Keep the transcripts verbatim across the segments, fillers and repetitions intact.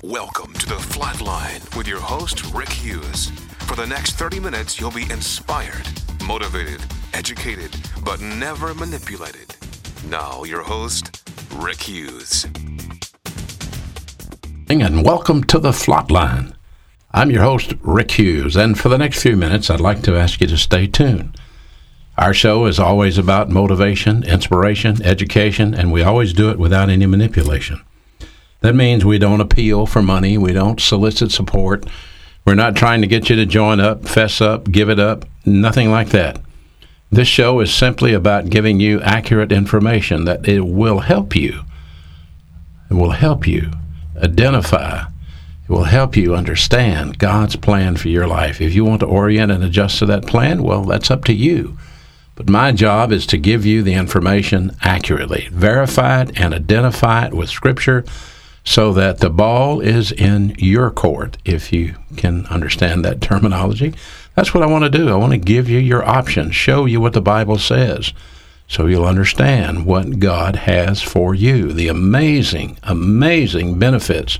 Welcome to The Flatline with your host, Rick Hughes. For the next thirty minutes, you'll be inspired, motivated, educated, but never manipulated. Now, your host, Rick Hughes. And welcome to The Flatline. I'm your host, Rick Hughes, and for the next few minutes, I'd like to ask you to stay tuned. Our show is always about motivation, inspiration, education, and we always do it without any manipulation. That means we don't appeal for money, we don't solicit support, we're not trying to get you to join up, fess up, give it up, nothing like that. This show is simply about giving you accurate information that it will help you. It will help you identify. It will help you understand God's plan for your life. If you want to orient and adjust to that plan, well, that's up to you. But my job is to give you the information accurately, verify it and identify it with Scripture so that the ball is in your court, if you can understand that terminology. That's what I want to do. I want to give you your options, show you what the Bible says, so you'll understand what God has for you, the amazing, amazing benefits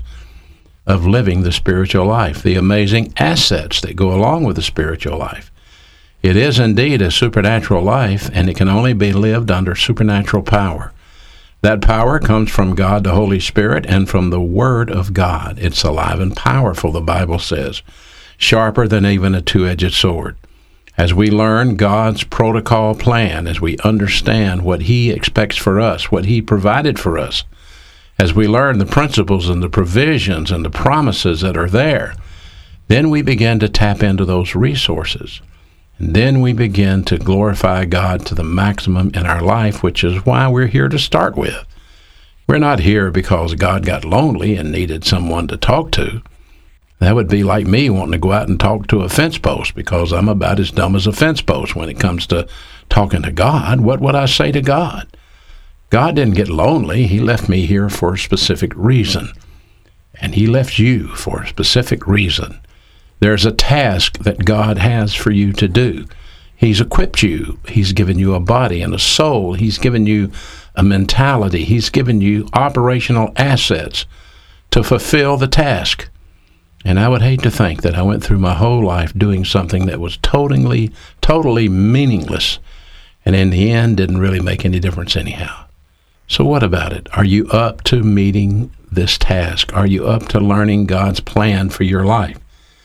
of living the spiritual life, the amazing assets that go along with the spiritual life. It is indeed a supernatural life, and it can only be lived under supernatural power. That power comes from God, the Holy Spirit, and from the Word of God. It's alive and powerful, the Bible says, sharper than even a two-edged sword. As we learn God's protocol plan, as we understand what He expects for us, what He provided for us, as we learn the principles and the provisions and the promises that are there, then we begin to tap into those resources. And then we begin to glorify God to the maximum in our life, which is why we're here to start with. We're not here because God got lonely and needed someone to talk to. That would be like me wanting to go out and talk to a fence post because I'm about as dumb as a fence post when it comes to talking to God. What would I say to God? God didn't get lonely. He left me here for a specific reason. And He left you for a specific reason. There's a task that God has for you to do. He's equipped you. He's given you a body and a soul. He's given you a mentality. He's given you operational assets to fulfill the task. And I would hate to think that I went through my whole life doing something that was totally, totally meaningless, and in the end didn't really make any difference anyhow. So what about it? Are you up to meeting this task? Are you up to learning God's plan for your life?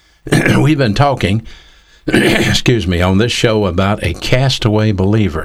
We've been talking, excuse me, on this show about a castaway believer.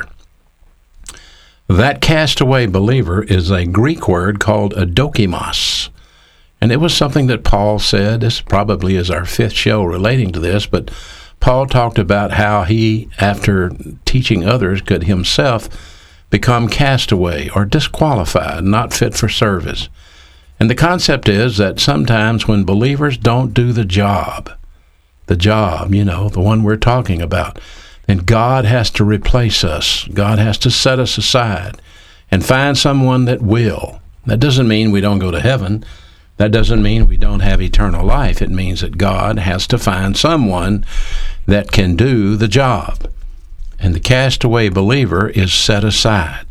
That castaway believer is a Greek word called adokimos. And it was something that Paul said. This probably is our fifth show relating to this, but Paul talked about how he, after teaching others, could himself become castaway or disqualified, not fit for service. And the concept is that sometimes when believers don't do the job, the job, you know, the one we're talking about, then God has to replace us. God has to set us aside and find someone that will. That doesn't mean we don't go to heaven. That doesn't mean we don't have eternal life. It means that God has to find someone that can do the job. And the castaway believer is set aside.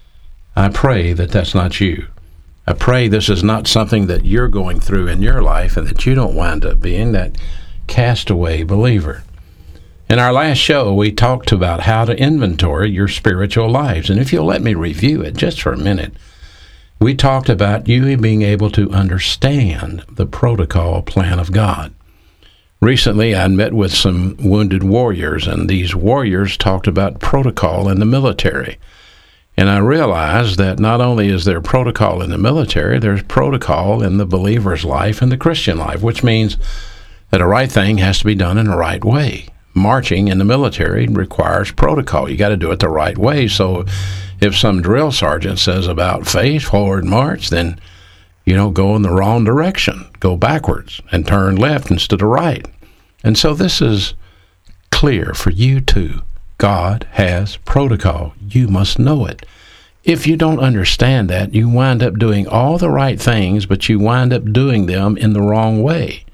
I pray that that's not you. I pray this is not something that you're going through in your life and that you don't wind up being that castaway believer. In our last show, we talked about how to inventory your spiritual lives. And if you'll let me review it just for a minute, we talked about you being able to understand the protocol plan of God. Recently, I met with some wounded warriors, and these warriors talked about protocol in the military. And I realized that not only is there protocol in the military, there's protocol in the believer's life and the Christian life, which means that a right thing has to be done in the right way. Marching in the military requires protocol. You got to do it the right way. So if some drill sergeant says about face, forward march, then, you know, go in the wrong direction. Go backwards and turn left instead of right. And so this is clear for you too. God has protocol. You must know it. If you don't understand that, you wind up doing all the right things, but you wind up doing them in the wrong way.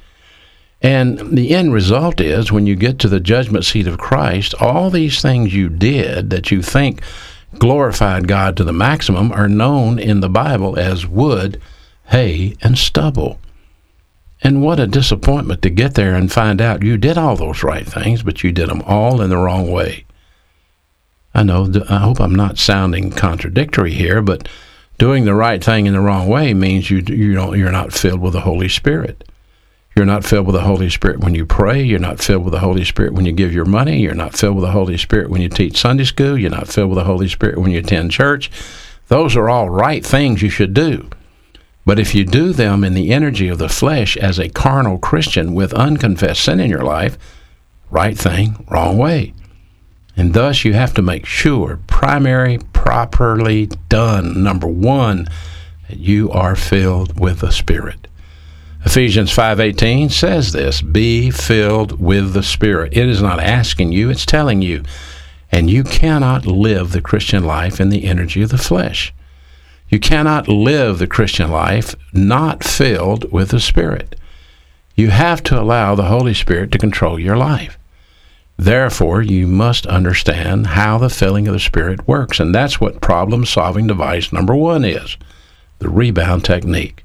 And the end result is, when you get to the judgment seat of Christ, all these things you did that you think glorified God to the maximum are known in the Bible as wood, hay, and stubble. And what a disappointment to get there and find out you did all those right things, but you did them all in the wrong way. I know, I hope I'm not sounding contradictory here, but doing the right thing in the wrong way means you you don't you're not filled with the Holy Spirit. You're not filled with the Holy Spirit when you pray. You're not filled with the Holy Spirit when you give your money. You're not filled with the Holy Spirit when you teach Sunday school. You're not filled with the Holy Spirit when you attend church. Those are all right things you should do. But if you do them in the energy of the flesh as a carnal Christian with unconfessed sin in your life, right thing, wrong way. And thus you have to make sure, primary, properly done, number one, that you are filled with the Spirit. Ephesians five eighteen says this, be filled with the Spirit. It is not asking you, it's telling you. And you cannot live the Christian life in the energy of the flesh. You cannot live the Christian life not filled with the Spirit. You have to allow the Holy Spirit to control your life. Therefore, you must understand how the filling of the Spirit works. And that's what problem-solving device number one is, the rebound technique.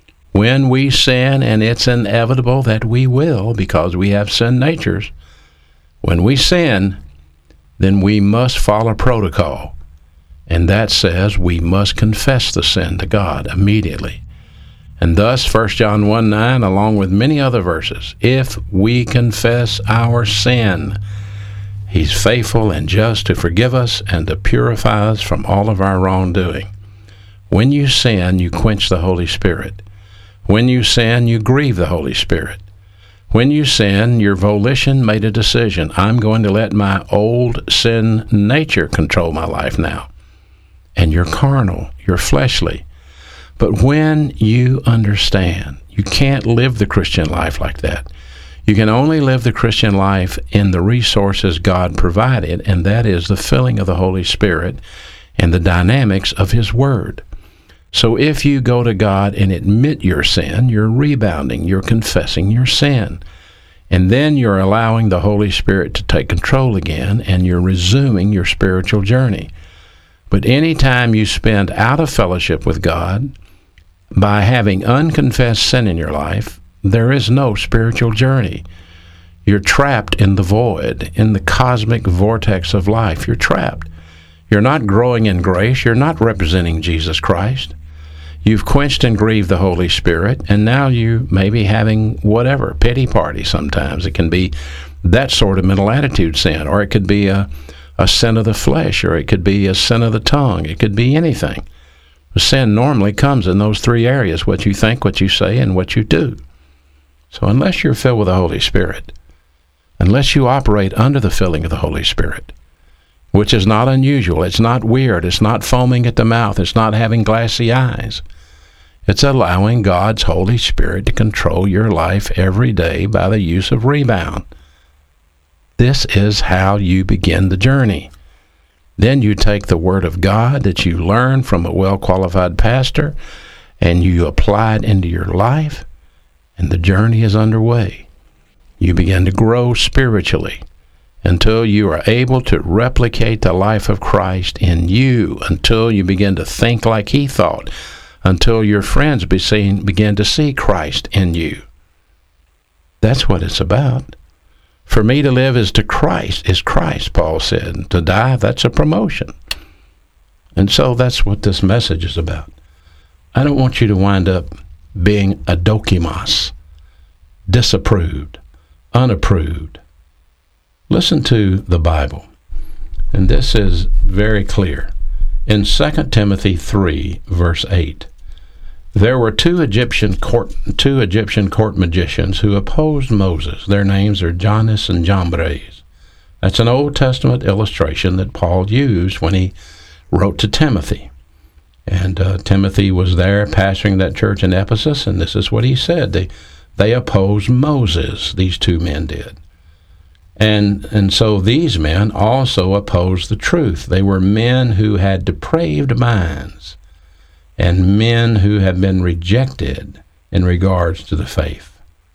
When we sin, and it's inevitable that we will because we have sin natures, when we sin, then we must follow protocol. And that says we must confess the sin to God immediately. And thus, First John one nine, along with many other verses, if we confess our sin, He's faithful and just to forgive us and to purify us from all of our wrongdoing. When you sin, you quench the Holy Spirit. When you sin, you grieve the Holy Spirit. When you sin, your volition made a decision. I'm going to let my old sin nature control my life now. And you're carnal, you're fleshly. But when you understand, you can't live the Christian life like that. You can only live the Christian life in the resources God provided, and that is the filling of the Holy Spirit and the dynamics of His Word. So if you go to God and admit your sin, you're rebounding, you're confessing your sin. And then you're allowing the Holy Spirit to take control again, and you're resuming your spiritual journey. But any time you spend out of fellowship with God by having unconfessed sin in your life, there is no spiritual journey. You're trapped in the void, in the cosmic vortex of life. You're trapped. You're not growing in grace. You're not representing Jesus Christ. You've quenched and grieved the Holy Spirit, and now you may be having whatever, pity party sometimes. It can be that sort of mental attitude sin, or it could be a a sin of the flesh, or it could be a sin of the tongue. It could be anything. Sin normally comes in those three areas, what you think, what you say, and what you do. So unless you're filled with the Holy Spirit, unless you operate under the filling of the Holy Spirit, which is not unusual, it's not weird, it's not foaming at the mouth, it's not having glassy eyes. It's allowing God's Holy Spirit to control your life every day by the use of rebound. This is how you begin the journey. Then you take the Word of God that you learn from a well-qualified pastor, and you apply it into your life, and the journey is underway. You begin to grow spiritually until you are able to replicate the life of Christ in you, until you begin to think like He thought, until your friends be seen, begin to see Christ in you. That's what it's about. For me to live is to Christ, is Christ, Paul said. To die, that's a promotion. And so that's what this message is about. I don't want you to wind up being a dokimos, disapproved, unapproved. Listen to the Bible. And this is very clear. In Second Timothy three, verse eight, there were two Egyptian court two Egyptian court magicians who opposed Moses. Their names are Jannes and Jambres. That's an Old Testament illustration that Paul used when he wrote to Timothy. And uh, Timothy was there pastoring that church in Ephesus, and this is what he said. They, they opposed Moses, these two men did. And, and so these men also opposed the truth. They were men who had depraved minds, and men who have been rejected in regards to the faith.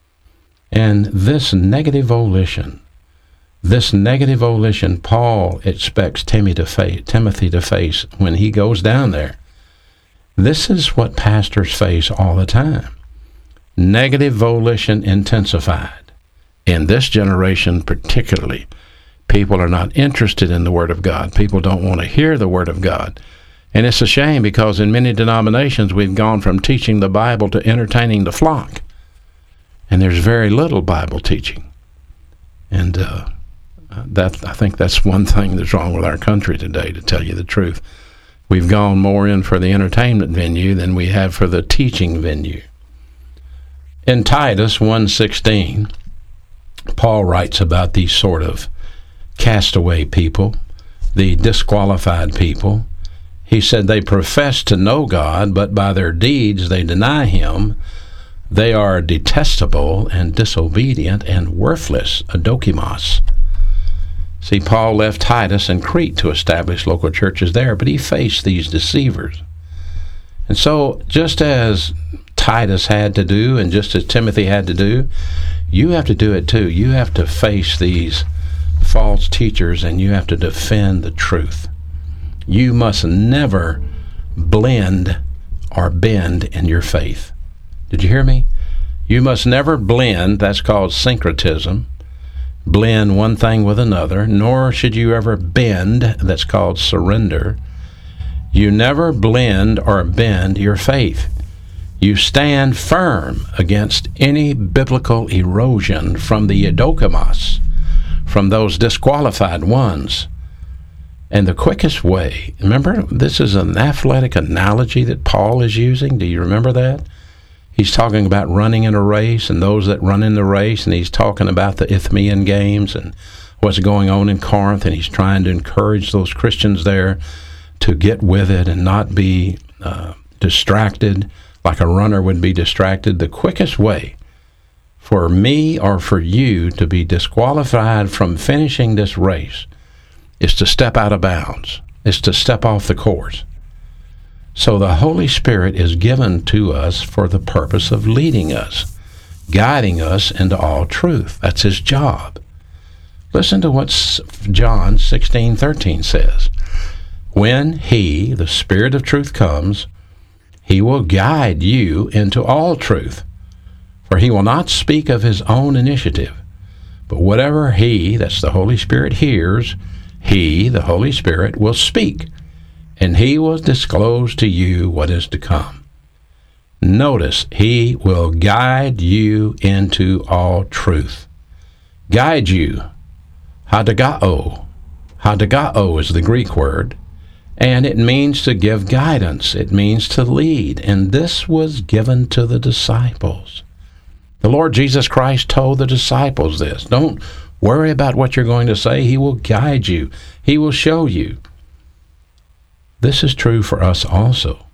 And this negative volition, this negative volition Paul expects Timothy to face, Timothy to face when he goes down there. This is what pastors face all the time. Negative volition intensified. In this generation particularly, people are not interested in the Word of God. People don't want to hear the Word of God. And it's a shame because in many denominations we've gone from teaching the Bible to entertaining the flock. And there's very little Bible teaching. And uh, that I think that's one thing that's wrong with our country today, to tell you the truth. We've gone more in for the entertainment venue than we have for the teaching venue. In Titus one sixteen, Paul writes about these sort of castaway people, the disqualified people. He said they profess to know God, but by their deeds they deny him. They are detestable and disobedient and worthless, adokimos. See, Paul left Titus in Crete to establish local churches there, but he faced these deceivers. And so, just as Titus had to do, and just as Timothy had to do, you have to do it too. You have to face these false teachers, and you have to defend the truth. You must never blend or bend in your faith. Did you hear me? You must never blend, that's called syncretism, blend one thing with another, nor should you ever bend, that's called surrender. You never blend or bend your faith. You stand firm against any biblical erosion from the edokimos, from those disqualified ones. And the quickest way, remember, this is an athletic analogy that Paul is using. Do you remember that? He's talking about running in a race and those that run in the race, and he's talking about the Isthmian games and what's going on in Corinth, and he's trying to encourage those Christians there to get with it and not be uh, distracted like a runner would be distracted. The quickest way for me or for you to be disqualified from finishing this race is to step out of bounds, is to step off the course. So the Holy Spirit is given to us for the purpose of leading us, guiding us into all truth. That's his job. Listen to what John sixteen thirteen says. When he, the Spirit of truth, comes, he will guide you into all truth. For he will not speak of his own initiative, but whatever he, that's the Holy Spirit, hears, he, the Holy Spirit, will speak, and he will disclose to you what is to come. Notice, he will guide you into all truth. Guide you. Hadagao. Hadagao is the Greek word, and it means to give guidance. It means to lead, and this was given to the disciples. The Lord Jesus Christ told the disciples this. Don't worry about what you're going to say. He will guide you. He will show you. This is true for us also.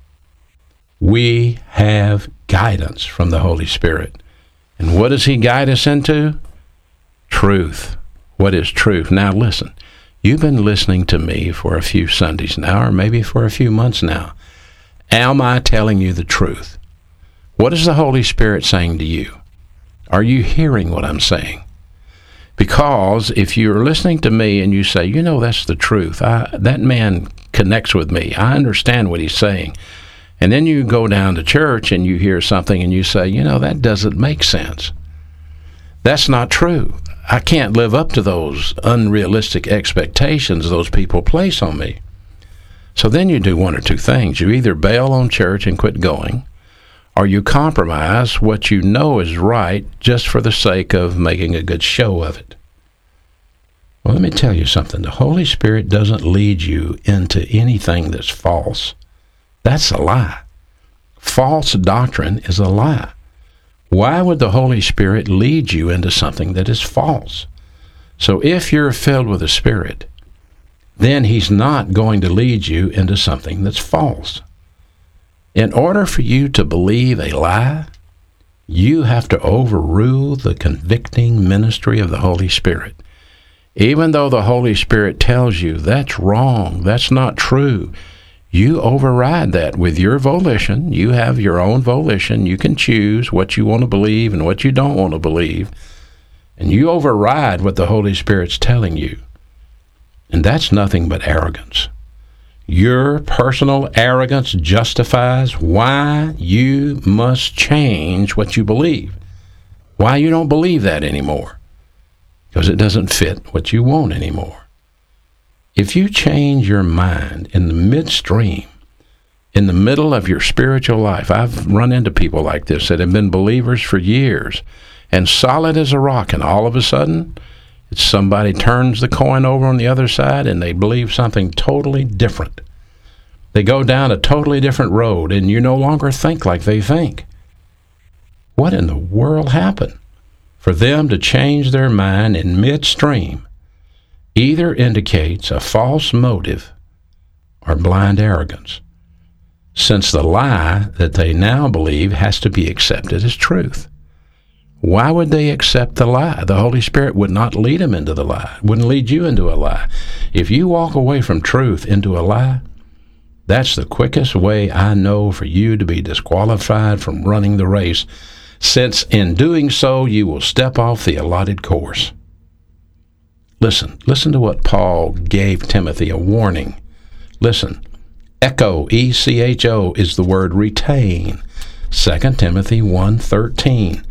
We have guidance from the Holy Spirit. And what does he guide us into? Truth. What is truth? Now listen, you've been listening to me for a few Sundays now, or maybe for a few months now. Am I telling you the truth? What is the Holy Spirit saying to you? Are you hearing what I'm saying? Because if you're listening to me and you say, you know, that's the truth, I, that man connects with me, I understand what he's saying, and then you go down to church and you hear something and you say, you know, that doesn't make sense. That's not true. I can't live up to those unrealistic expectations those people place on me. So then you do one or two things. You either bail on church and quit going, or you compromise what you know is right just for the sake of making a good show of it. Well, let me tell you something. The Holy Spirit doesn't lead you into anything that's false. That's a lie. False doctrine is a lie. Why would the Holy Spirit lead you into something that is false? So if you're filled with the Spirit, then he's not going to lead you into something that's false. In order for you to believe a lie, you have to overrule the convicting ministry of the Holy Spirit. Even though the Holy Spirit tells you that's wrong, that's not true, you override that with your volition. You have your own volition. You can choose what you want to believe and what you don't want to believe. And you override what the Holy Spirit's telling you. And that's nothing but arrogance. Your personal arrogance justifies why you must change what you believe, why you don't believe that anymore, because it doesn't fit what you want anymore. If you change your mind in the midstream, in the middle of your spiritual life, I've run into people like this that have been believers for years and solid as a rock, and all of a sudden, it's somebody turns the coin over on the other side and they believe something totally different. They go down a totally different road and you no longer think like they think. What in the world happened? For them to change their mind in midstream either indicates a false motive or blind arrogance, since the lie that they now believe has to be accepted as truth. Why would they accept the lie? The Holy Spirit would not lead them into the lie, wouldn't lead you into a lie. If you walk away from truth into a lie, that's the quickest way I know for you to be disqualified from running the race, since in doing so you will step off the allotted course. Listen, listen to what Paul gave Timothy, a warning. Listen, echo, E C H O, is the word retain. Second Timothy one thirteen.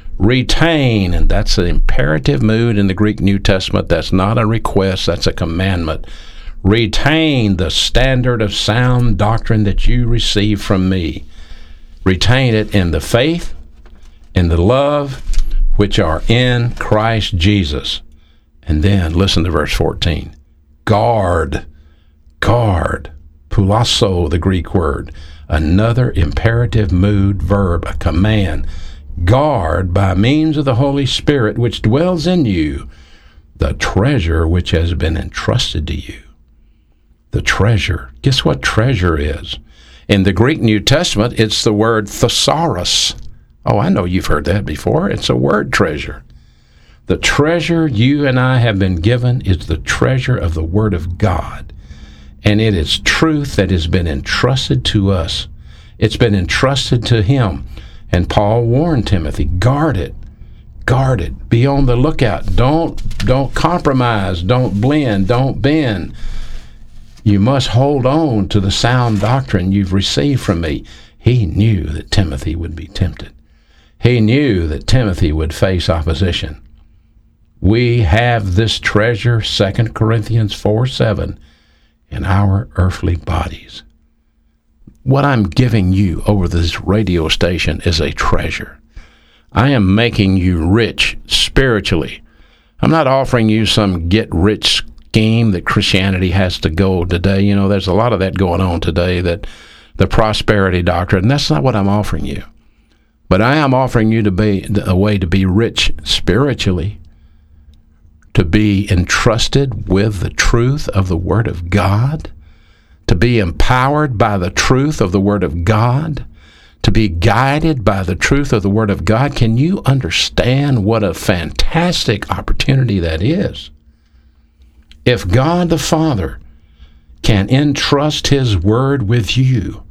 Retain, and that's an imperative mood in the Greek New Testament. That's not a request, that's a commandment. Retain the standard of sound doctrine that you receive from me. Retain it in the faith, in the love, which are in Christ Jesus. And then, listen to verse fourteen. Guard, guard, pulasso, the Greek word, another imperative mood verb, a command. Guard by means of the Holy Spirit which dwells in you, the treasure which has been entrusted to you. The treasure. Guess what treasure is? In the Greek New Testament, it's the word thesaurus. Oh, I know you've heard that before. It's a word treasure. The treasure you and I have been given is the treasure of the Word of God. And it is truth that has been entrusted to us. It's been entrusted to him. And Paul warned Timothy, guard it, guard it, be on the lookout. Don't, don't compromise, don't blend, don't bend. You must hold on to the sound doctrine you've received from me. He knew that Timothy would be tempted. He knew that Timothy would face opposition. We have this treasure, Second Corinthians four seven, in our earthly bodies. What I'm giving you over this radio station is a treasure. I am making you rich spiritually. I'm not offering you some get-rich scheme that Christianity has to go today. You know, there's a lot of that going on today, that the prosperity doctrine. That's not what I'm offering you. But I am offering you to be a way to be rich spiritually, to be entrusted with the truth of the Word of God, to be empowered by the truth of the Word of God, to be guided by the truth of the Word of God. Can you understand what a fantastic opportunity that is? If God the Father can entrust His Word with you,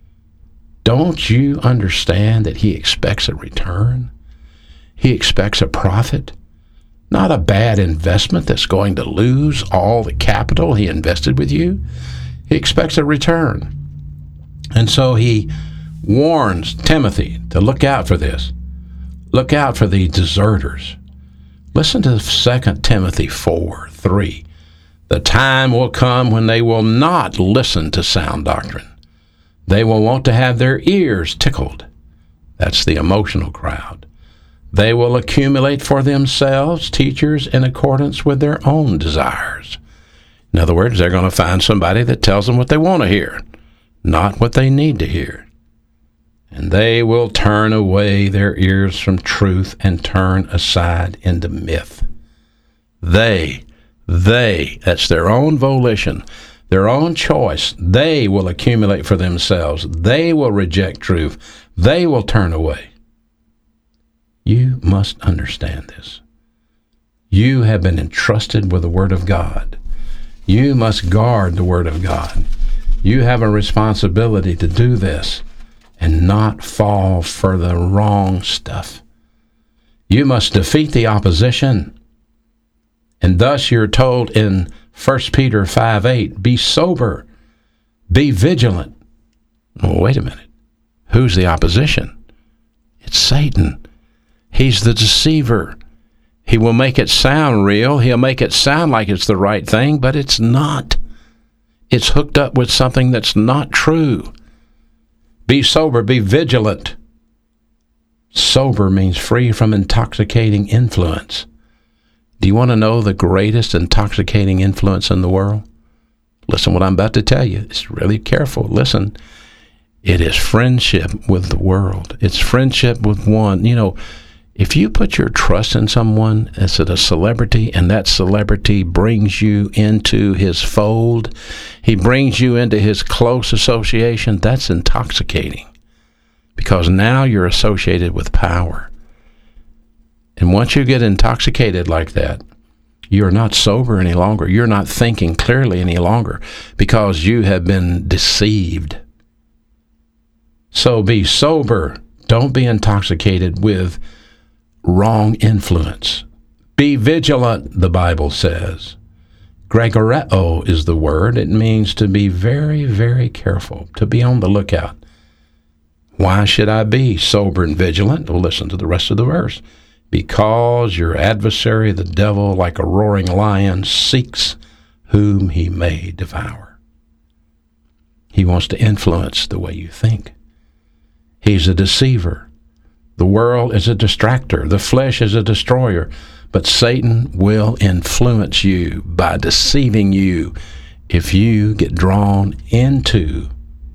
don't you understand that He expects a return? He expects a profit, not a bad investment that's going to lose all the capital He invested with you. He expects a return. And so he warns Timothy to look out for this. Look out for the deserters. Listen to Second Timothy four three. The time will come when they will not listen to sound doctrine. They will want to have their ears tickled. That's the emotional crowd. They will accumulate for themselves teachers in accordance with their own desires. In other words, they're going to find somebody that tells them what they want to hear, not what they need to hear. And they will turn away their ears from truth and turn aside into myth. They, they, that's their own volition, their own choice. They will accumulate for themselves. They will reject truth. They will turn away. You must understand this. You have been entrusted with the Word of God. You must guard the Word of God. You have a responsibility to do this and not fall for the wrong stuff. You must defeat the opposition. And thus you're told in First Peter five eight, be sober, Be vigilant. Well, wait a minute. Who's the opposition? It's Satan. He's the deceiver. He will make it sound real. He'll make it sound like it's the right thing, but it's not. It's hooked up with something that's not true. Be sober. Be vigilant. Sober means free from intoxicating influence. Do you want to know the greatest intoxicating influence in the world? Listen what I'm about to tell you. It's really careful. Listen. It is friendship with the world. It's friendship with one. You know, if you put your trust in someone as a celebrity, and that celebrity brings you into his fold, he brings you into his close association, that's intoxicating. Because now you're associated with power. And once you get intoxicated like that, you're not sober any longer. You're not thinking clearly any longer because you have been deceived. So be sober. Don't be intoxicated with wrong influence. Be vigilant, the Bible says. Gregoreo is the word. It means to be very, very careful, to be on the lookout. Why should I be sober and vigilant? Well, listen to the rest of the verse. Because your adversary, the devil, like a roaring lion, seeks whom he may devour. He wants to influence the way you think. He's a deceiver. The world is a distractor. The flesh is a destroyer. But Satan will influence you by deceiving you if you get drawn into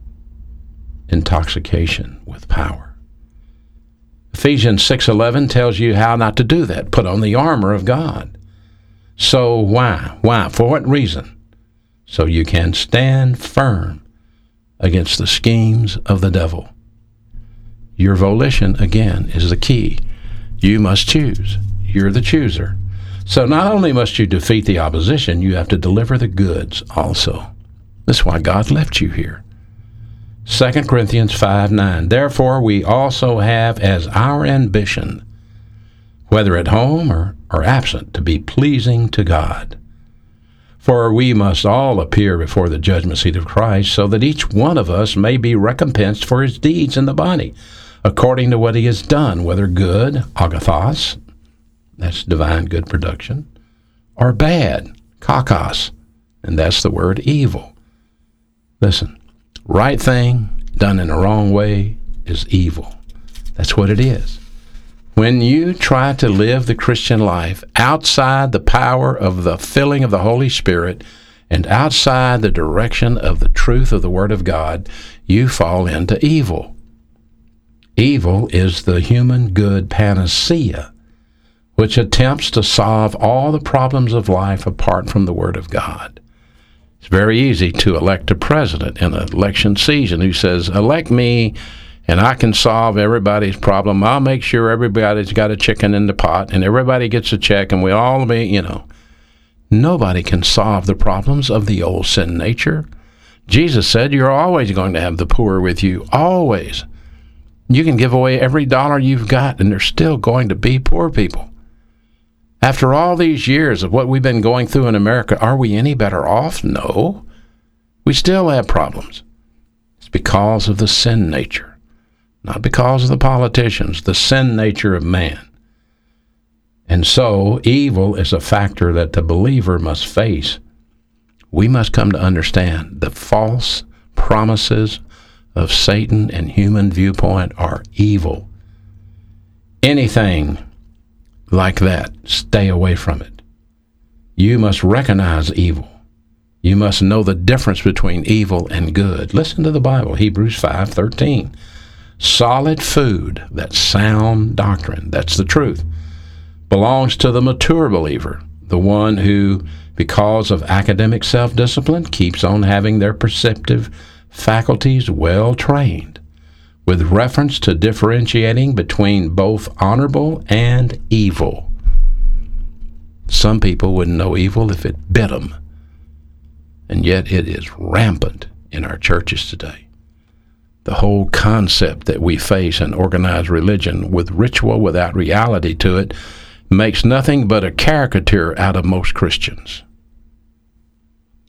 intoxication with power. Ephesians six eleven tells you how not to do that. Put on the armor of God. So why? Why? For what reason? So you can stand firm against the schemes of the devil. Your volition, again, is the key. You must choose. You're the chooser. So not only must you defeat the opposition, you have to deliver the goods also. That's why God left you here. Second Corinthians five nine. Therefore we also have as our ambition, whether at home or, or absent, to be pleasing to God. For we must all appear before the judgment seat of Christ, so that each one of us may be recompensed for his deeds in the body, according to what he has done, whether good, agathos, that's divine good production, or bad, kakos, and that's the word evil. Listen, right thing done in the wrong way is evil. That's what it is. When you try to live the Christian life outside the power of the filling of the Holy Spirit and outside the direction of the truth of the Word of God, you fall into evil. Evil is the human good panacea, which attempts to solve all the problems of life apart from the Word of God. It's very easy to elect a president in an election season who says, elect me and I can solve everybody's problem. I'll make sure everybody's got a chicken in the pot and everybody gets a check and we all be, you know. Nobody can solve the problems of the old sin nature. Jesus said you're always going to have the poor with you, always. You can give away every dollar you've got and there's still going to be poor people. After all these years of what we've been going through in America, are we any better off? No. We still have problems. It's because of the sin nature. Not because of the politicians, the sin nature of man. And so, evil is a factor that the believer must face. We must come to understand the false promises of Satan and human viewpoint are evil. Anything like that, stay away from it. You must recognize evil. You must know the difference between evil and good. Listen to the Bible, Hebrews five thirteen. Solid food, that's sound doctrine, that's the truth, belongs to the mature believer, the one who, because of academic self-discipline, keeps on having their perceptive faculties well trained, with reference to differentiating between both honorable and evil. Some people wouldn't know evil if it bit them, and yet it is rampant in our churches today. The whole concept that we face in organized religion with ritual without reality to it makes nothing but a caricature out of most Christians.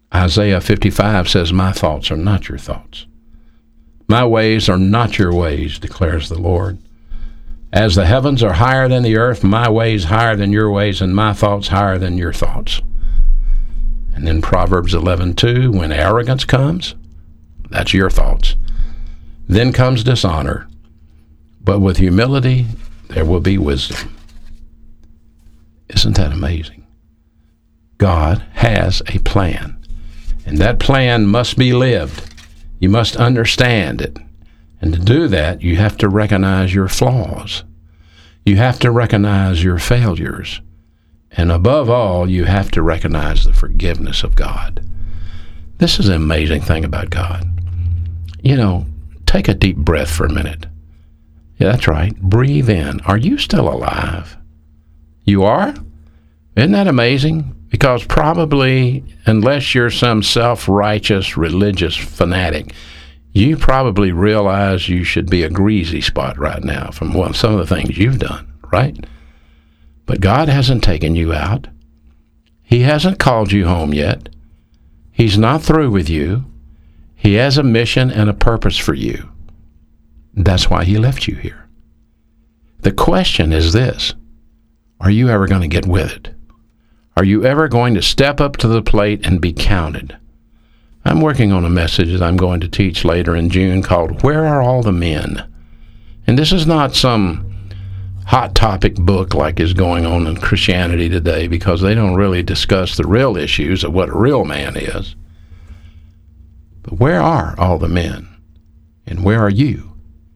Isaiah fifty-five says, my thoughts are not your thoughts. My ways are not your ways, declares the Lord. As the heavens are higher than the earth, my ways higher than your ways, and my thoughts higher than your thoughts. And then Proverbs eleven two, when arrogance comes, that's your thoughts. Then comes dishonor, but with humility there will be wisdom. Isn't that amazing? God has a plan, and that plan must be lived. You must understand it. And to do that, you have to recognize your flaws. You have to recognize your failures. And above all, you have to recognize the forgiveness of God. This is an amazing thing about God. You know, take a deep breath for a minute. Yeah, that's right. Breathe in. Are you still alive? You are? Isn't that amazing? Because probably, unless you're some self-righteous religious fanatic, you probably realize you should be a greasy spot right now from well, some of the things you've done, right? But God hasn't taken you out. He hasn't called you home yet. He's not through with you. He has a mission and a purpose for you. That's why he left you here. The question is this: are you ever going to get with it? Are you ever going to step up to the plate and be counted? I'm working on a message that I'm going to teach later in June called Where Are All the Men? And this is not some hot topic book like is going on in Christianity today, because they don't really discuss the real issues of what a real man is. But where are all the men? And where are you?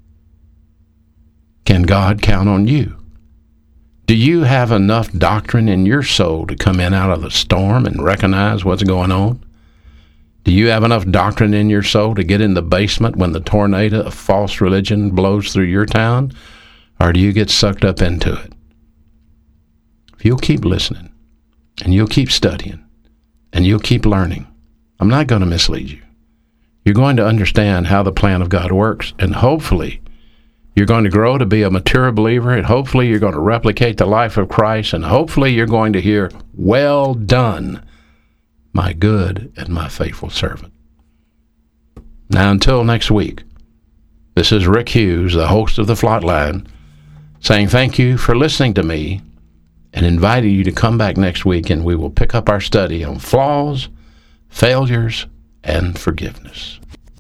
Can God count on you? Do you have enough doctrine in your soul to come in out of the storm and recognize what's going on? Do you have enough doctrine in your soul to get in the basement when the tornado of false religion blows through your town? Or do you get sucked up into it? If you'll keep listening, and you'll keep studying, and you'll keep learning, I'm not going to mislead you. You're going to understand how the plan of God works, and hopefully you're going to grow to be a mature believer, and hopefully you're going to replicate the life of Christ, and hopefully you're going to hear, well done, my good and my faithful servant. Now, until next week, this is Rick Hughes, the host of the Flatline, saying thank you for listening to me and inviting you to come back next week, and we will pick up our study on flaws, failures, and forgiveness.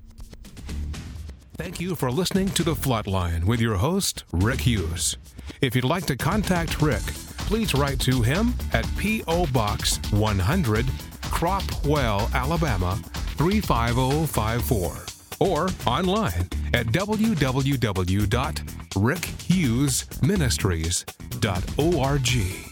Thank you for listening to The Flatline with your host, Rick Hughes. If you'd like to contact Rick, please write to him at P O. Box one hundred, Cropwell, Alabama three five zero five four, or online at w w w dot rick hughes ministries dot org.